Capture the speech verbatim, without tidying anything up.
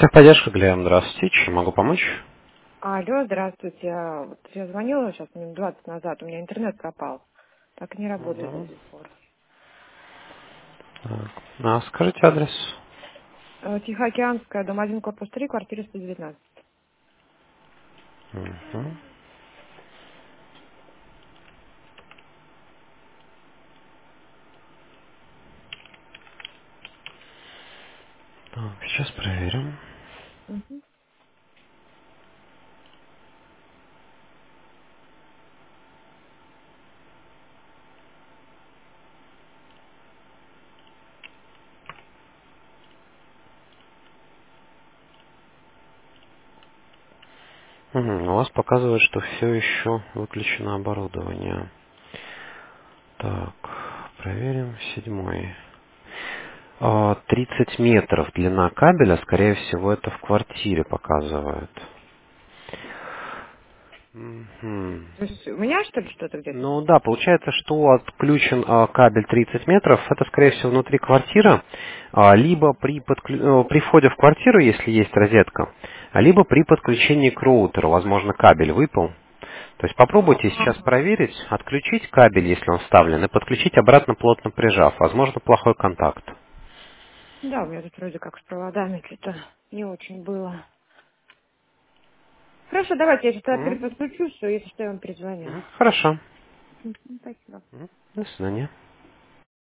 Техподдержка, Глеб, здравствуйте. Чем могу помочь? Алло, здравствуйте. Я, вот я звонила сейчас минут двадцать назад, у меня интернет пропал. Так и не работает до Угу. сих пор. Так. А, скажите адрес. Э, Тихоокеанская, дом один, корпус три, квартира сто девятнадцать. Угу. Так, сейчас проверим. Мгм. Мгм, У вас показывает, что все еще выключено оборудование. Так, проверим. Седьмой. А, тридцать метров длина кабеля, скорее всего, это в квартире показывает. Мгм. То есть у меня, что ли, что-то где-то? Ну да, получается, что отключен а, кабель тридцать метров, это скорее всего внутри квартиры, а, либо при, подклю- э, при входе в квартиру, если есть розетка, а либо при подключении к роутеру, возможно, кабель выпал. То есть попробуйте сейчас Ага. проверить, отключить кабель, если он вставлен, и подключить обратно, плотно прижав. Возможно, плохой контакт. Да, у меня тут вроде как с проводами что-то не очень было. Хорошо, давайте я сейчас М? переподключу, все, если что, я вам перезвоню. М, Хорошо. Мгм, спасибо. М, До свидания.